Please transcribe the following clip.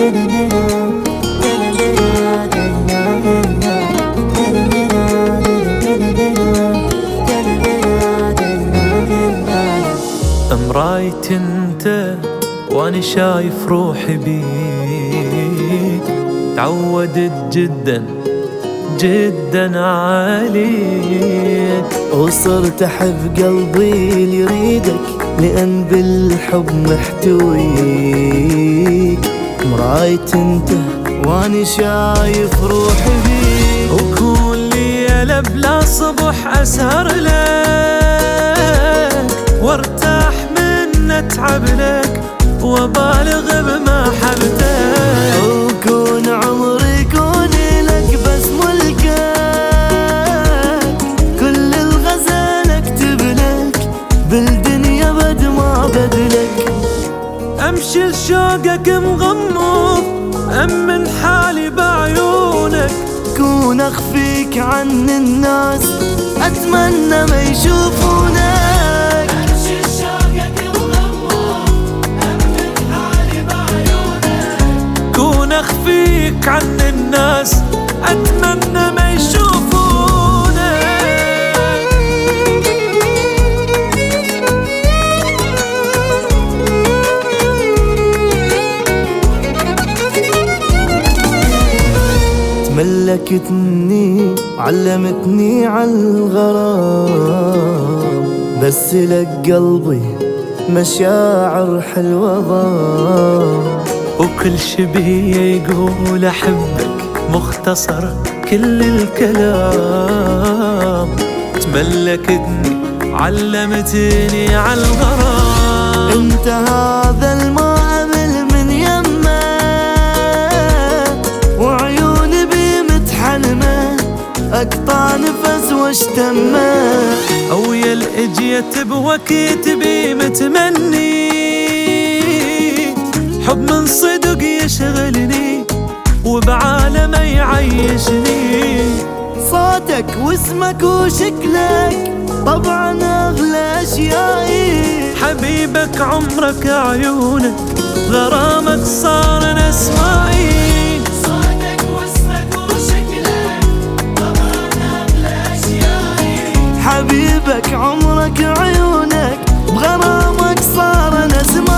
مرايت انت واني شايف روحي بيك، تعودت جدا جدا عليك، وصرت احب قلبي اللي يريدك لان بالحب محتويك. مرايت انت واني شايف روحي بيك، وكل ليلة بلا صبح اسهر لك وارتاح من اتعب لك وابالغ بمحبتك، وكون عمري يكون لك بس ملكك، كل الغزال اكتب لك بالدنيا بد ما بدلك. امشي لشوقك مغمض امن حالي بعيونك، كون اخفيك عن الناس اتمنى ما يشوفونك. امشي لشوقك مغمض امن حالي بعيونك، كون اخفيك عن الناس اتمنى ما يشوفونك. ملكتني علمتني عالغرام، بس لك قلبي مشاعر حلوة ضام، وكل شبيه يقول احبك مختصر كل الكلام، تملكتني علمتني عالغرام. انت هذا الماء من يمه وعيوني بمتحلمه اقطع نفس واشتمه، او يا الاجيت بوقت بي متمني حب من صدق يشغلني وبعالم يعيشني. صوتك واسمك وشكلك طبعا اغلى اشيائي، حبيبك عمرك عيونك غرامك صار نسمائي. صوتك واسمك وشكلك طبعا اغلى اشيائي، حبيبك عمرك عيونك بغرامك صار نسمائي.